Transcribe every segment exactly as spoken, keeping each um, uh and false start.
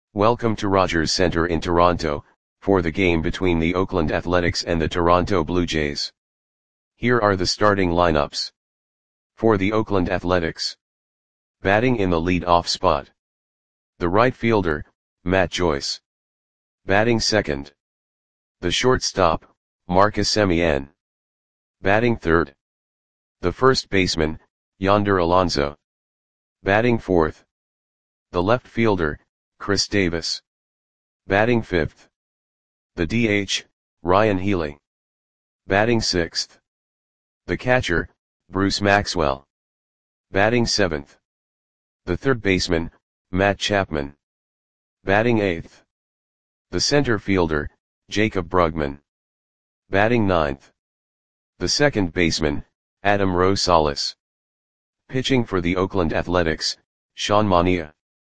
Welcome to Rogers Centre in Toronto, for the game between the Oakland Athletics and the Toronto Blue Jays. Here are the starting lineups. For the Oakland Athletics. Batting in the lead-off spot. The right fielder, Matt Joyce. Batting second. The shortstop, Marcus Semien. Batting third. The first baseman, Yonder Alonso. Batting fourth. The left fielder, Chris Davis. Batting fifth. The D H, Ryan Healy. Batting sixth. The catcher, Bruce Maxwell. Batting seventh. The third baseman, Matt Chapman. Batting eighth. The center fielder, Jacob Brugman. Batting ninth. The second baseman, Adam Rosales. Pitching for the Oakland Athletics, Sean Manaea.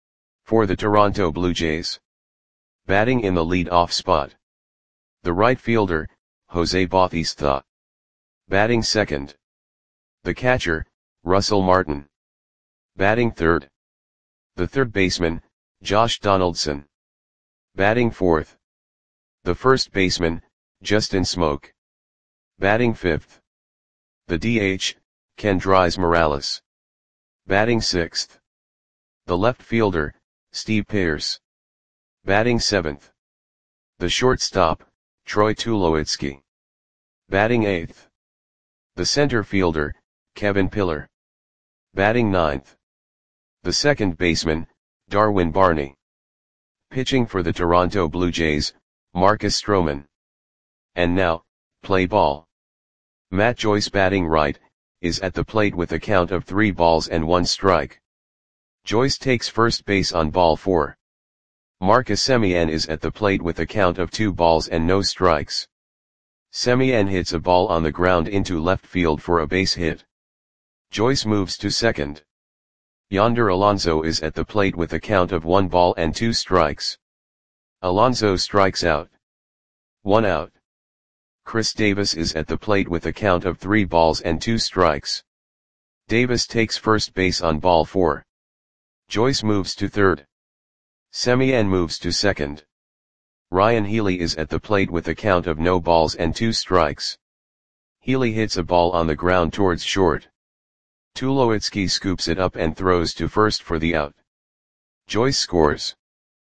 For the Toronto Blue Jays. Batting in the lead-off spot. The right fielder, Jose Bautista. Batting second. The catcher, Russell Martin. Batting third. The third baseman, Josh Donaldson. Batting fourth. The first baseman, Justin Smoak. Batting fifth. The D H, Kendrys Morales. Batting sixth. The left fielder, Steve Pearce. Batting seventh. The shortstop, Troy Tulowitzki. Batting eighth. The center fielder, Kevin Pillar. Batting ninth. The second baseman, Darwin Barney. Pitching for the Toronto Blue Jays, Marcus Stroman. And now, play ball. Matt Joyce batting right, is at the plate with a count of three balls and one strike. Joyce takes first base on ball four. Marcus Semien is at the plate with a count of two balls and no strikes. Semien hits a ball on the ground into left field for a base hit. Joyce moves to second. Yonder Alonso is at the plate with a count of one ball and two strikes. Alonso strikes out. One out. Chris Davis is at the plate with a count of three balls and two strikes. Davis takes first base on ball four. Joyce moves to third. Semien moves to second. Ryan Healy is at the plate with a count of no balls and two strikes. Healy hits a ball on the ground towards short. Tulowitzki scoops it up and throws to first for the out. Joyce scores.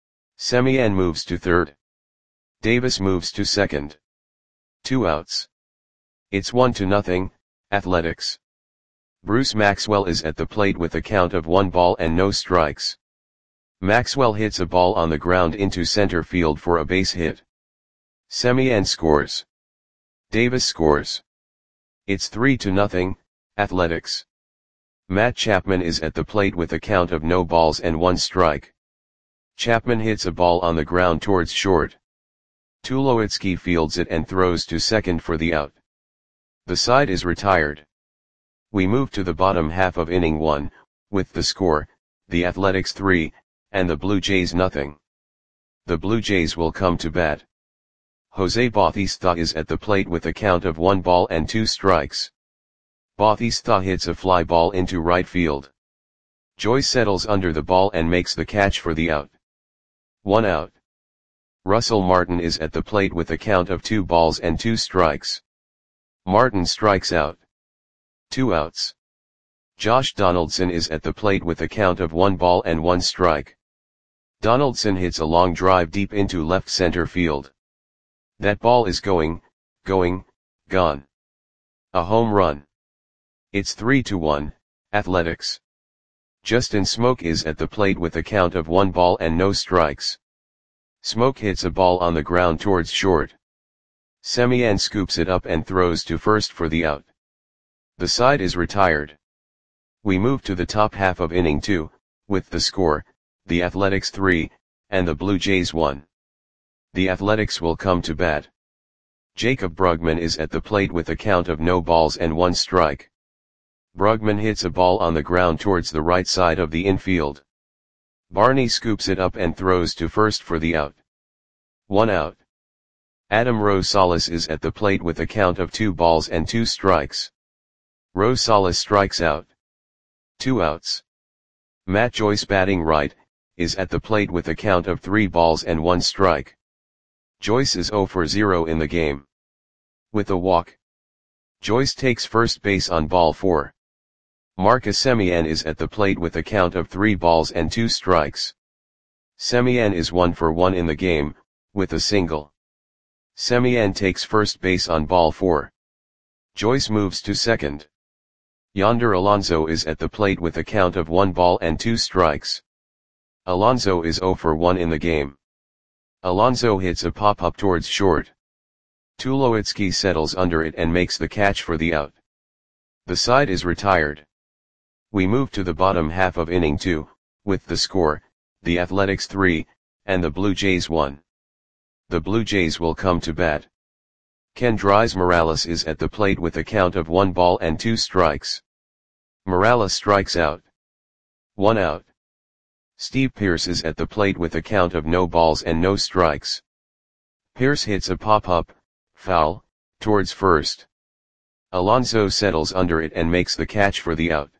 Semien moves to third. Davis moves to second. Two outs. It's one to nothing, Athletics. Bruce Maxwell is at the plate with a count of one ball and no strikes. Maxwell hits a ball on the ground into center field for a base hit. Semien scores. Davis scores. It's three to nothing, Athletics. Matt Chapman is at the plate with a count of no balls and one strike. Chapman hits a ball on the ground towards short. Tulowitzki fields it and throws to second for the out. The side is retired. We move to the bottom half of inning one, with the score, the Athletics three, and the Blue Jays nothing. The Blue Jays will come to bat. Jose Bautista is at the plate with a count of one ball and two strikes. Bautista hits a fly ball into right field. Joyce settles under the ball and makes the catch for the out. One out. Russell Martin is at the plate with a count of two balls and two strikes. Martin strikes out. Two outs. Josh Donaldson is at the plate with a count of one ball and one strike. Donaldson hits a long drive deep into left center field. That ball is going, going, gone. A home run. It's three to one, Athletics. Justin Smoak is at the plate with a count of one ball and no strikes. Smoak hits a ball on the ground towards short. Semien scoops it up and throws to first for the out. The side is retired. We move to the top half of inning two, with the score, the Athletics three, and the Blue Jays one. The Athletics will come to bat. Jacob Brugman is at the plate with a count of no balls and one strike. Brugman hits a ball on the ground towards the right side of the infield. Barney scoops it up and throws to first for the out. One out. Adam Rosales is at the plate with a count of two balls and two strikes. Rosales strikes out. Two outs. Matt Joyce batting right, is at the plate with a count of three balls and one strike. Joyce is zero for zero in the game. With a walk, Joyce takes first base on ball four. Marcus Semien is at the plate with a count of three balls and two strikes. Semien is one for one in the game, with a single. Semien takes first base on ball four. Joyce moves to second. Yonder Alonso is at the plate with a count of one ball and two strikes. Alonso is zero for one in the game. Alonso hits a pop-up towards short. Tulowitzki settles under it and makes the catch for the out. The side is retired. We move to the bottom half of inning two, with the score, the Athletics three, and the Blue Jays one. The Blue Jays will come to bat. Kendrys Morales is at the plate with a count of one ball and two strikes. Morales strikes out. One out. Steve Pearce is at the plate with a count of no balls and no strikes. Pearce hits a pop-up, foul, towards first. Alonso settles under it and makes the catch for the out.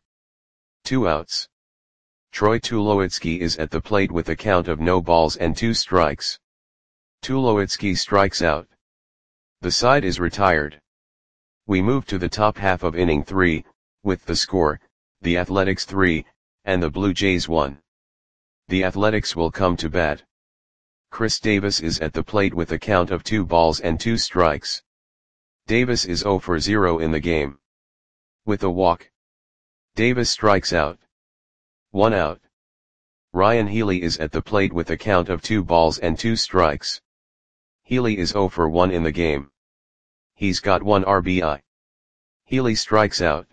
Two outs. Troy Tulowitzki is at the plate with a count of no balls and two strikes. Tulowitzki strikes out. The side is retired. We move to the top half of inning three, with the score, the Athletics three, and the Blue Jays one. The Athletics will come to bat. Chris Davis is at the plate with a count of two balls and two strikes. Davis is zero for zero in the game. With a walk, Davis strikes out. One out. Ryan Healy is at the plate with a count of two balls and two strikes. Healy is zero for one in the game. He's got one R B I. Healy strikes out.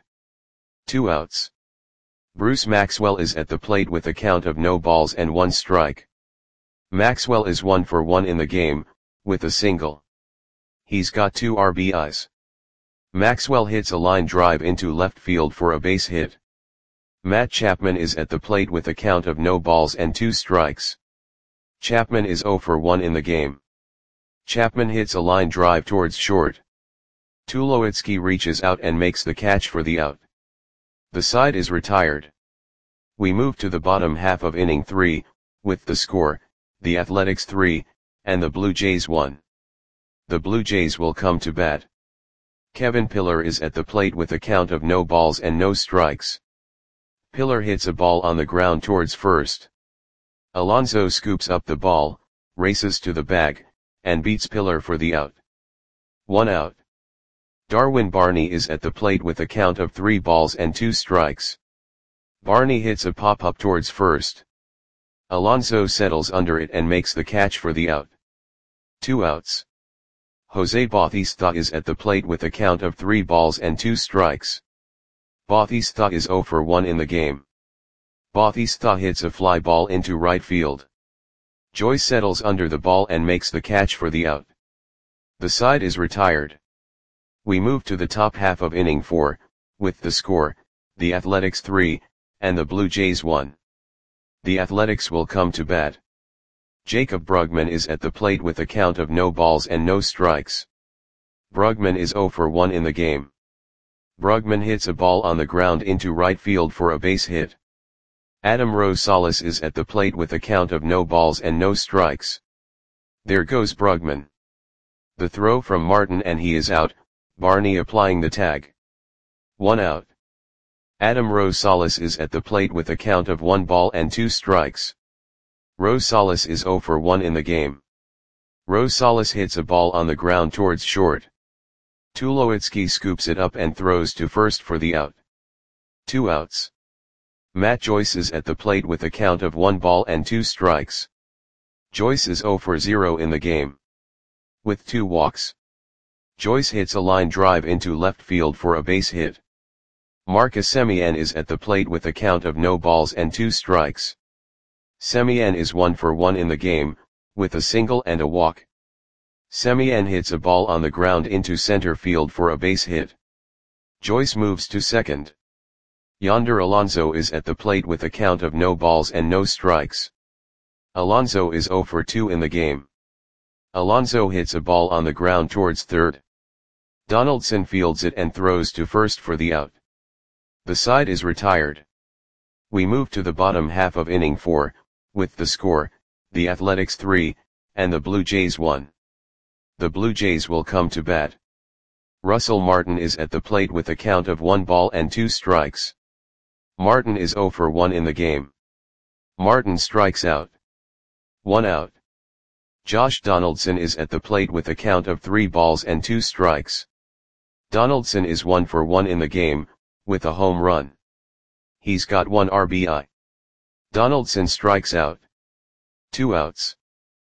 Two outs. Bruce Maxwell is at the plate with a count of no balls and one strike. Maxwell is one for one in the game, with a single. He's got two R B Is. Maxwell hits a line drive into left field for a base hit. Matt Chapman is at the plate with a count of no balls and two strikes. Chapman is zero for one in the game. Chapman hits a line drive towards short. Tulowitzki reaches out and makes the catch for the out. The side is retired. We move to the bottom half of inning three, with the score, the Athletics three, and the Blue Jays one. The Blue Jays will come to bat. Kevin Pillar is at the plate with a count of no balls and no strikes. Pillar hits a ball on the ground towards first. Alonso scoops up the ball, races to the bag, and beats Pillar for the out. One out. Darwin Barney is at the plate with a count of three balls and two strikes. Barney hits a pop-up towards first. Alonso settles under it and makes the catch for the out. Two outs. Jose Bautista is at the plate with a count of three balls and two strikes. Bautista is zero for one in the game. Bautista hits a fly ball into right field. Joyce settles under the ball and makes the catch for the out. The side is retired. We move to the top half of inning four, with the score, the Athletics three, and the Blue Jays one. The Athletics will come to bat. Jacob Brugman is at the plate with a count of no balls and no strikes. Brugman is zero for one in the game. Brugman hits a ball on the ground into right field for a base hit. Adam Rosales is at the plate with a count of no balls and no strikes. There goes Brugman. The throw from Martin and he is out, Barney applying the tag. One out. Adam Rosales is at the plate with a count of one ball and two strikes. Rosales is zero for one in the game. Rosales hits a ball on the ground towards short. Tulowitzki scoops it up and throws to first for the out. Two outs. Matt Joyce is at the plate with a count of one ball and two strikes. Joyce is zero for zero in the game. With two walks, Joyce hits a line drive into left field for a base hit. Marcus Semien is at the plate with a count of no balls and two strikes. Semien is one for one in the game, with a single and a walk. Semien hits a ball on the ground into center field for a base hit. Joyce moves to second. Yonder Alonso is at the plate with a count of no balls and no strikes. Alonso is zero for two in the game. Alonso hits a ball on the ground towards third. Donaldson fields it and throws to first for the out. The side is retired. We move to the bottom half of inning four, with the score, the Athletics three, and the Blue Jays one. The Blue Jays will come to bat. Russell Martin is at the plate with a count of one ball and two strikes. Martin is zero for one in the game. Martin strikes out. One out. Josh Donaldson is at the plate with a count of three balls and two strikes. Donaldson is one for one in the game, with a home run. He's got one R B I. Donaldson strikes out. Two outs.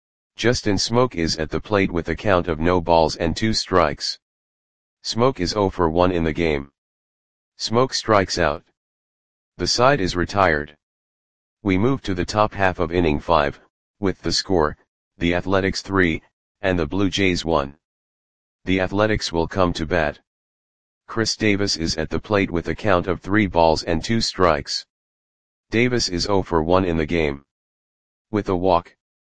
Justin Smoak is at the plate with a count of no balls and two strikes. Smoak is zero for one in the game. Smoak strikes out. The side is retired. We move to the top half of inning five, with the score, the Athletics three, and the Blue Jays one. The Athletics will come to bat. Chris Davis is at the plate with a count of three balls and two strikes. Davis is zero for one in the game. With a walk.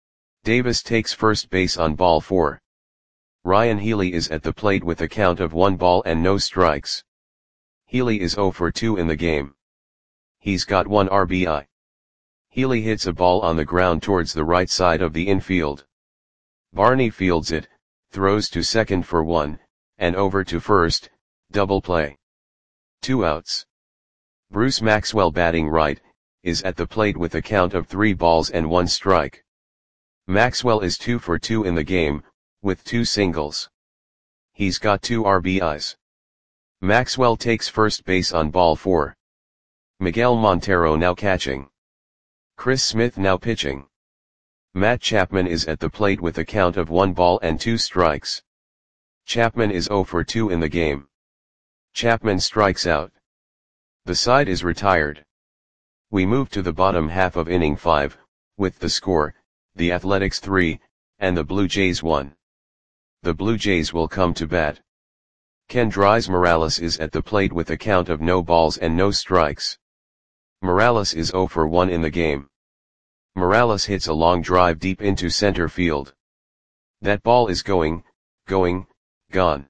Davis takes first base on ball four. Ryan Healy is at the plate with a count of one ball and no strikes. Healy is zero for two in the game. He's got one R B I. Healy hits a ball on the ground towards the right side of the infield. Barney fields it, throws to second for one, and over to first, double play. Two outs. Bruce Maxwell, batting right, is at the plate with a count of three balls and one strike. Maxwell is two for two in the game, with two singles. He's got two R B Is. Maxwell takes first base on ball four. Miguel Montero now catching. Chris Smith now pitching. Matt Chapman is at the plate with a count of one ball and two strikes. Chapman is zero for two in the game. Chapman strikes out. The side is retired. We move to the bottom half of inning five, with the score, the Athletics three, and the Blue Jays one. The Blue Jays will come to bat. Kendrys Morales is at the plate with a count of no balls and no strikes. Morales is zero for one in the game. Morales hits a long drive deep into center field. That ball is going, going, gone.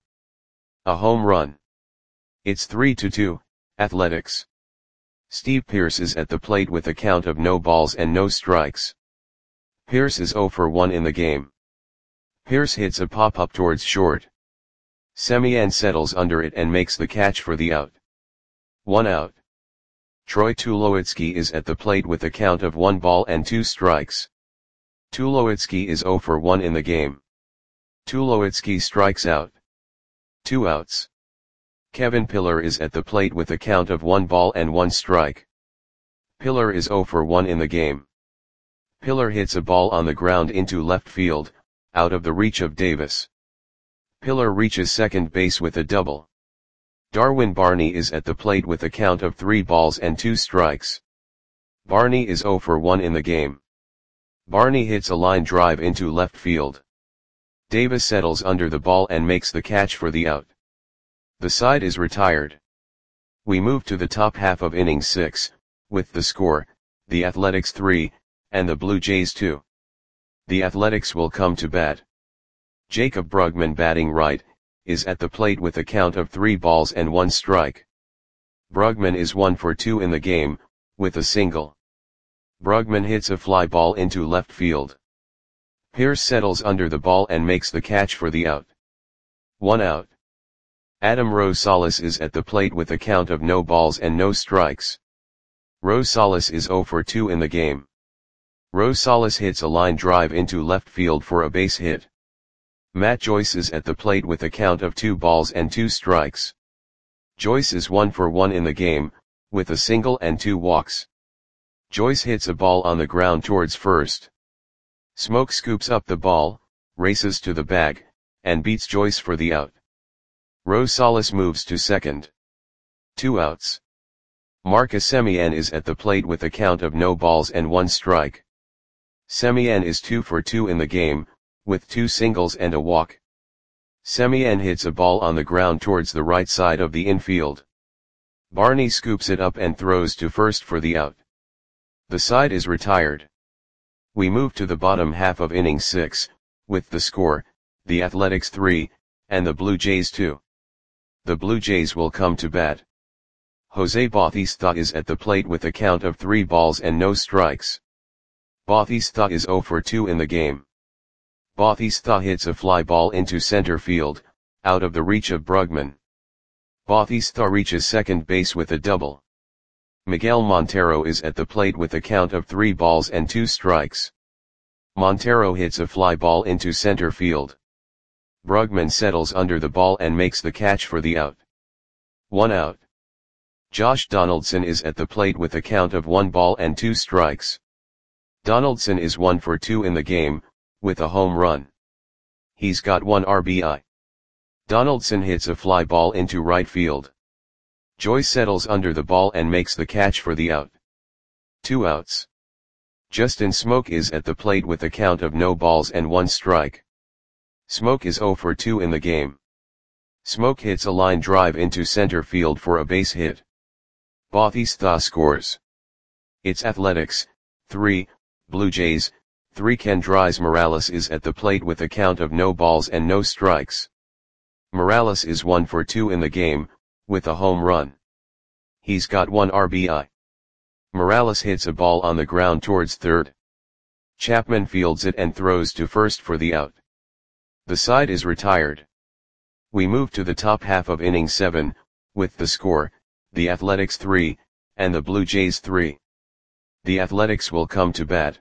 A home run. It's three to two, Athletics. Steve Pearce is at the plate with a count of no balls and no strikes. Pearce is zero for one in the game. Pearce hits a pop-up towards short. Semien settles under it and makes the catch for the out. One out. Troy Tulowitzki is at the plate with a count of one ball and two strikes. Tulowitzki is zero for one in the game. Tulowitzki strikes out. Two outs. Kevin Pillar is at the plate with a count of one ball and one strike. Pillar is zero for one in the game. Pillar hits a ball on the ground into left field, out of the reach of Davis. Pillar reaches second base with a double. Darwin Barney is at the plate with a count of three balls and two strikes. Barney is zero for one in the game. Barney hits a line drive into left field. Davis settles under the ball and makes the catch for the out. The side is retired. We move to the top half of inning six, with the score, the Athletics three, and the Blue Jays two. The Athletics will come to bat. Jacob Brugman, batting right, is at the plate with a count of three balls and one strike. Brugman is one for two in the game, with a single. Brugman hits a fly ball into left field. Pearce settles under the ball and makes the catch for the out. One out. Adam Rosales is at the plate with a count of no balls and no strikes. Rosales is zero for two in the game. Rosales hits a line drive into left field for a base hit. Matt Joyce is at the plate with a count of two balls and two strikes. Joyce is one for one in the game, with a single and two walks. Joyce hits a ball on the ground towards first. Smoak scoops up the ball, races to the bag, and beats Joyce for the out. Rosales moves to second. Two outs. Marcus Semien is at the plate with a count of no balls and one strike. Semien is two for two in the game, with two singles and a walk. Semien hits a ball on the ground towards the right side of the infield. Barney scoops it up and throws to first for the out. The side is retired. We move to the bottom half of inning six, with the score, the Athletics three, and the Blue Jays two. The Blue Jays will come to bat. Jose Bautista is at the plate with a count of three balls and no strikes. Bautista is zero for two in the game. Bautista hits a fly ball into center field, out of the reach of Brugman. Bautista reaches second base with a double. Miguel Montero is at the plate with a count of three balls and two strikes. Montero hits a fly ball into center field. Brugman settles under the ball and makes the catch for the out. One out. Josh Donaldson is at the plate with a count of one ball and two strikes. Donaldson is one for two in the game, with a home run. He's got one R B I. Donaldson hits a fly ball into right field. Joyce settles under the ball and makes the catch for the out. Two outs. Justin Smoke is at the plate with a count of no balls and one strike. Smoke is zero for two in the game. Smoke hits a line drive into center field for a base hit. Bautista scores. It's Athletics, three, Blue Jays, three. Kendrys Morales is at the plate with a count of no balls and no strikes. Morales is one for two in the game, with a home run. He's got one R B I. Morales hits a ball on the ground towards third. Chapman fields it and throws to first for the out. The side is retired. We move to the top half of inning seven, with the score, the Athletics three, and the Blue Jays three. The Athletics will come to bat.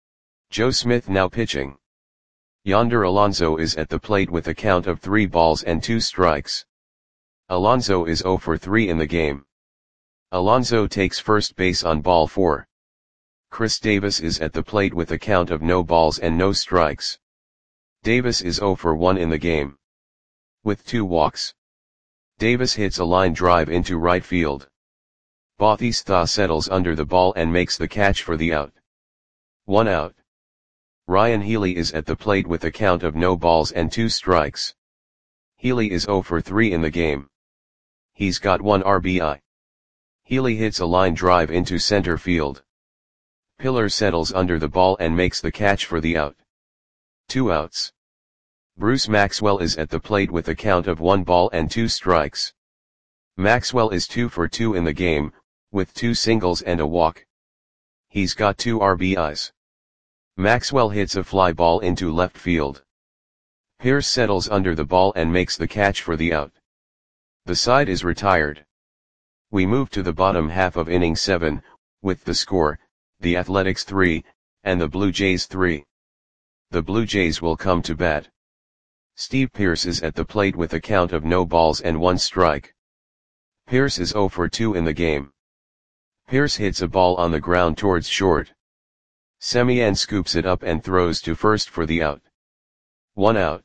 Joe Smith now pitching. Yonder Alonso is at the plate with a count of three balls and two strikes. Alonso is zero for three in the game. Alonso takes first base on ball four. Chris Davis is at the plate with a count of no balls and no strikes. Davis is zero for one in the game. With two walks. Davis hits a line drive into right field. Bautista settles under the ball and makes the catch for the out. One out. Ryan Healy is at the plate with a count of no balls and two strikes. Healy is zero for three in the game. He's got one R B I. Healy hits a line drive into center field. Pillar settles under the ball and makes the catch for the out. Two outs. Bruce Maxwell is at the plate with a count of one ball and two strikes. Maxwell is two for two in the game, with two singles and a walk. He's got two R B Is. Maxwell hits a fly ball into left field. Pierce settles under the ball and makes the catch for the out. The side is retired. We move to the bottom half of inning seven, with the score, the Athletics three, and the Blue Jays three. The Blue Jays will come to bat. Steve Pierce is at the plate with a count of no balls and one strike. Pierce is zero for two in the game. Pierce hits a ball on the ground towards short. Semien scoops it up and throws to first for the out. One out.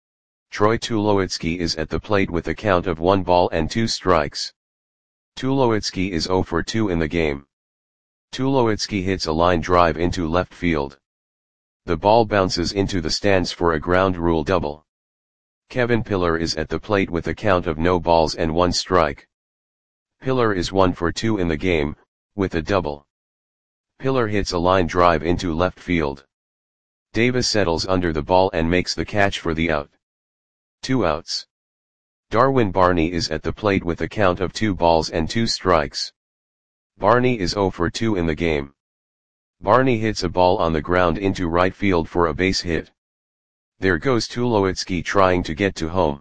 Troy Tulowitzki is at the plate with a count of one ball and two strikes. Tulowitzki is zero for two in the game. Tulowitzki hits a line drive into left field. The ball bounces into the stands for a ground rule double. Kevin Pillar is at the plate with a count of no balls and one strike. Pillar is one for two in the game, with a double. Pillar hits a line drive into left field. Davis settles under the ball and makes the catch for the out. Two outs. Darwin Barney is at the plate with a count of two balls and two strikes. Barney is zero for two in the game. Barney hits a ball on the ground into right field for a base hit. There goes Tulowitzki trying to get to home.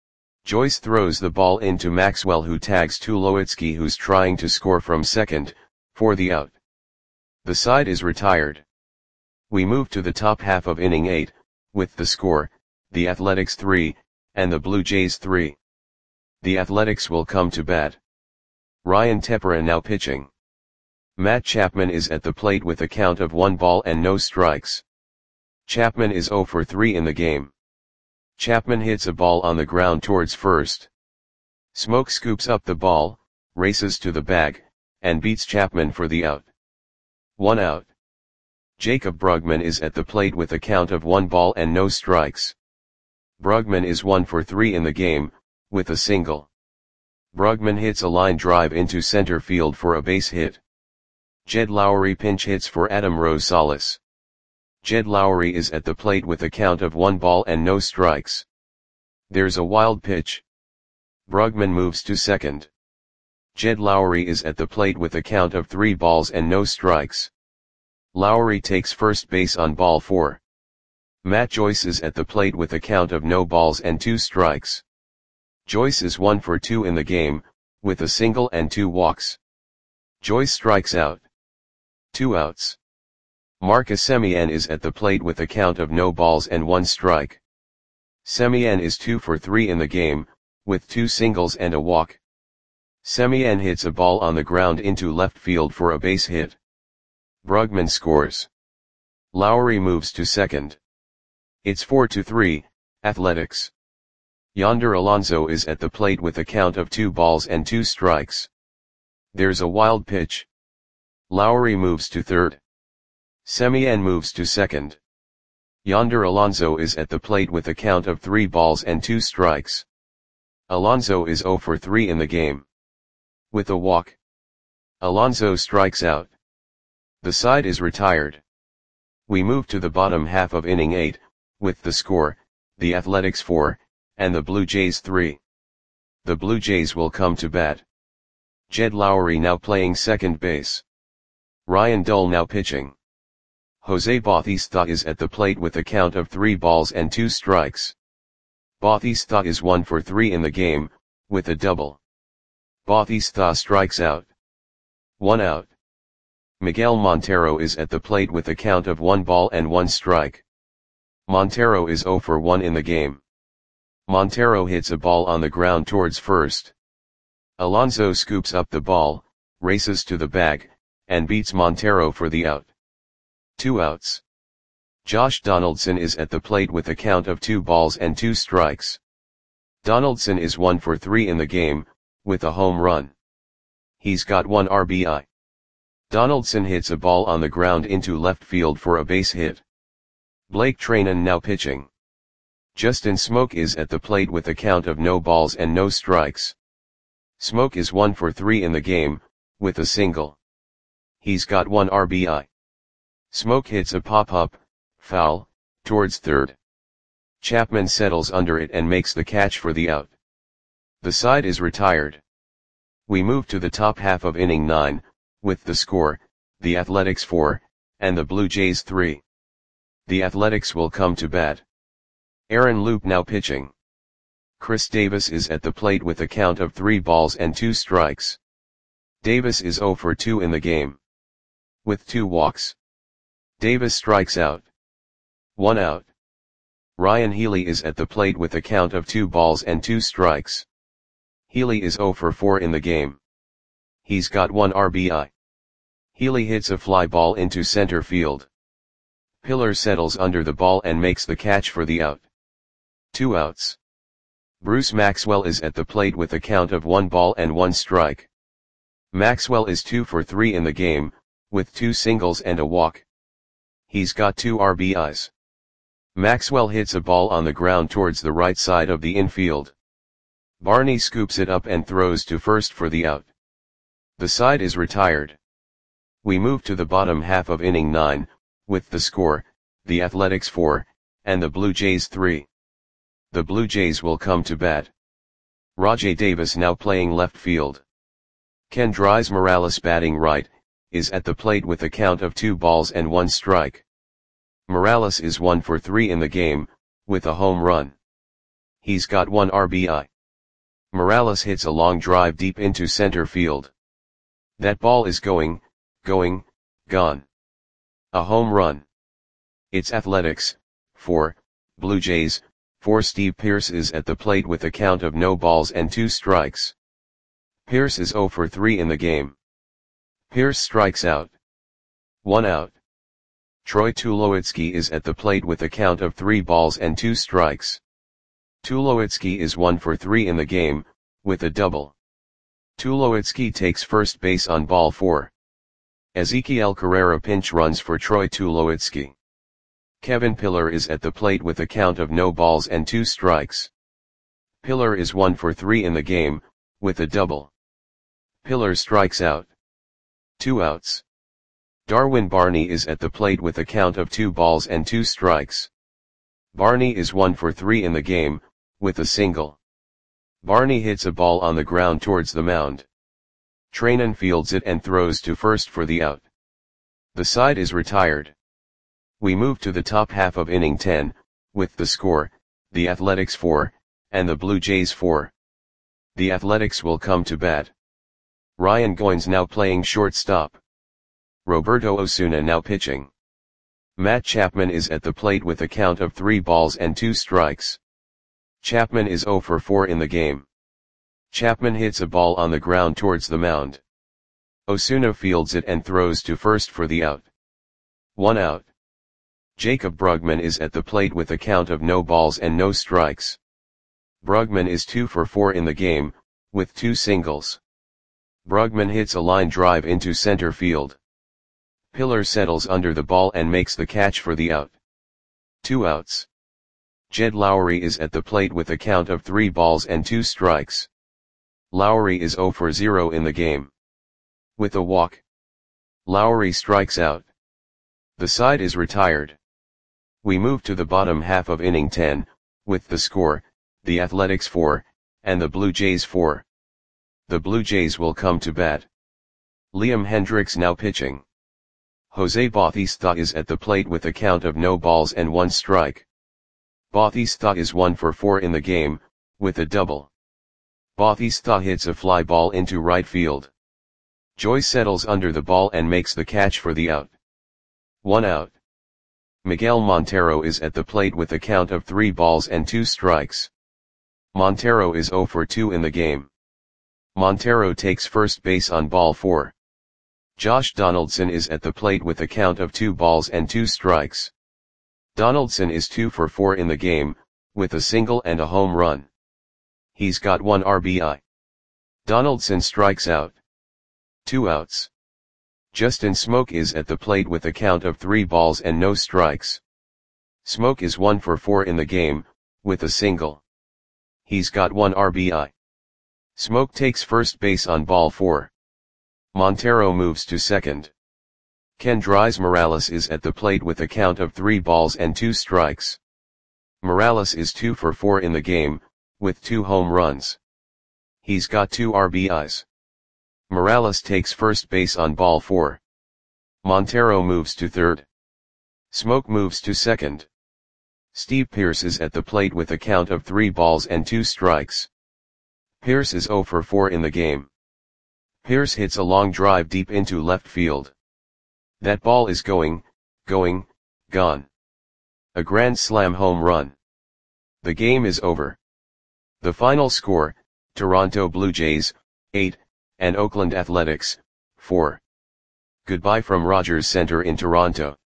Joyce throws the ball into Maxwell, who tags Tulowitzki, who's trying to score from second, for the out. The side is retired. We move to the top half of inning eight, with the score, the Athletics three, and the Blue Jays three. The Athletics will come to bat. Ryan Tepera now pitching. Matt Chapman is at the plate with a count of one ball and no strikes. Chapman is zero for three in the game. Chapman hits a ball on the ground towards first. Smoke scoops up the ball, races to the bag, and beats Chapman for the out. One out. Jacob Brugman is at the plate with a count of one ball and no strikes. Brugman is one for three in the game, with a single. Brugman hits a line drive into center field for a base hit. Jed Lowry pinch hits for Adam Rosales. Jed Lowry is at the plate with a count of one ball and no strikes. There's a wild pitch. Brugman moves to second. Jed Lowry is at the plate with a count of three balls and no strikes. Lowry takes first base on ball four. Matt Joyce is at the plate with a count of no balls and two strikes. Joyce is one for two in the game, with a single and two walks. Joyce strikes out. Two outs. Marcus Semien is at the plate with a count of no balls and one strike. Semien is two for three in the game, with two singles and a walk. Semien hits a ball on the ground into left field for a base hit. Brugman scores. Lowry moves to second. It's four to three, Athletics. Yonder Alonso is at the plate with a count of two balls and two strikes. There's a wild pitch. Lowry moves to third. Semien moves to second. Yonder Alonso is at the plate with a count of three balls and two strikes. Alonso is zero for three in the game. With a walk. Alonso strikes out. The side is retired. We move to the bottom half of inning eight, with the score, the Athletics four, and the Blue Jays three. The Blue Jays will come to bat. Jed Lowry now playing second base. Ryan Dull now pitching. Jose Bautista is at the plate with a count of three balls and two strikes. Bautista is one for three in the game, with a double. Bautista strikes out. One out. Miguel Montero is at the plate with a count of one ball and one strike. Montero is zero for one in the game. Montero hits a ball on the ground towards first. Alonso scoops up the ball, races to the bag, and beats Montero for the out. Two outs. Josh Donaldson is at the plate with a count of two balls and two strikes. Donaldson is one for three in the game, with a home run. He's got one R B I. Donaldson hits a ball on the ground into left field for a base hit. Blake Treinen now pitching. Justin Smoke is at the plate with a count of no balls and no strikes. Smoke is one for three in the game, with a single. He's got one R B I. Smoke hits a pop-up, foul, towards third. Chapman settles under it and makes the catch for the out. The side is retired. We move to the top half of inning nine, with the score, the Athletics four, and the Blue Jays three. The Athletics will come to bat. Aaron Loup now pitching. Chris Davis is at the plate with a count of three balls and two strikes. Davis is zero for two in the game. With two walks. Davis strikes out. One out. Ryan Healy is at the plate with a count of two balls and two strikes. Healy is zero for four in the game. He's got one R B I. Healy hits a fly ball into center field. Pillar settles under the ball and makes the catch for the out. Two outs. Bruce Maxwell is at the plate with a count of one ball and one strike. Maxwell is two for three in the game, with two singles and a walk. He's got two R B Is. Maxwell hits a ball on the ground towards the right side of the infield. Barney scoops it up and throws to first for the out. The side is retired. We move to the bottom half of inning nine, with the score, the Athletics four, and the Blue Jays three. The Blue Jays will come to bat. Rajai Davis now playing left field. Kendrys Morales batting right, is at the plate with a count of two balls and one strike. Morales is one for three in the game, with a home run. He's got one R B I. Morales hits a long drive deep into center field. That ball is going, going, gone. A home run. It's Athletics, four, Blue Jays, four. Steve Pearce is at the plate with a count of no balls and two strikes. Pearce is zero for three in the game. Pearce strikes out. One out. Troy Tulowitzki is at the plate with a count of three balls and two strikes. Tulowitzki is one for three in the game, with a double. Tulowitzki takes first base on ball four. Ezekiel Carrera pinch runs for Troy Tulowitzki. Kevin Pillar is at the plate with a count of no balls and two strikes. Pillar is one for three in the game, with a double. Pillar strikes out. Two outs. Darwin Barney is at the plate with a count of two balls and two strikes. Barney is one for three in the game, with a single. Barney hits a ball on the ground towards the mound. Treinen fields it and throws to first for the out. The side is retired. We move to the top half of inning ten, with the score, the Athletics four, and the Blue Jays four. The Athletics will come to bat. Ryan Goins now playing shortstop. Roberto Osuna now pitching. Matt Chapman is at the plate with a count of three balls and two strikes. Chapman is zero for four in the game. Chapman hits a ball on the ground towards the mound. Osuna fields it and throws to first for the out. One out. Jacob Brugman is at the plate with a count of no balls and no strikes. Brugman is two for four in the game, with two singles. Brugman hits a line drive into center field. Pillar settles under the ball and makes the catch for the out. Two outs. Jed Lowry is at the plate with a count of three balls and two strikes. Lowry is zero for zero in the game. With a walk, Lowry strikes out. The side is retired. We move to the bottom half of inning ten, with the score, the Athletics four, and the Blue Jays four. The Blue Jays will come to bat. Liam Hendriks now pitching. Jose Bautista is at the plate with a count of no balls and one strike. Bautista is one for four in the game, with a double. Bautista hits a fly ball into right field. Joy settles under the ball and makes the catch for the out. One out. Miguel Montero is at the plate with a count of three balls and two strikes. Montero is zero for two in the game. Montero takes first base on ball four. Josh Donaldson is at the plate with a count of two balls and two strikes. Donaldson is two for four in the game, with a single and a home run. He's got one R B I. Donaldson strikes out. Two outs. Justin Smoke is at the plate with a count of three balls and no strikes. Smoke is one for four in the game, with a single. He's got one R B I. Smoke takes first base on ball four. Montero moves to second. Kendrys Morales is at the plate with a count of three balls and two strikes. Morales is two for four in the game, with two home runs. He's got two R B Is. Morales takes first base on ball four. Montero moves to third. Smoke moves to second. Steve Pearce is at the plate with a count of three balls and two strikes. Pearce is zero for four in the game. Pearce hits a long drive deep into left field. That ball is going, going, gone. A grand slam home run. The game is over. The final score, Toronto Blue Jays, eight, and Oakland Athletics, four. Goodbye from Rogers Center in Toronto.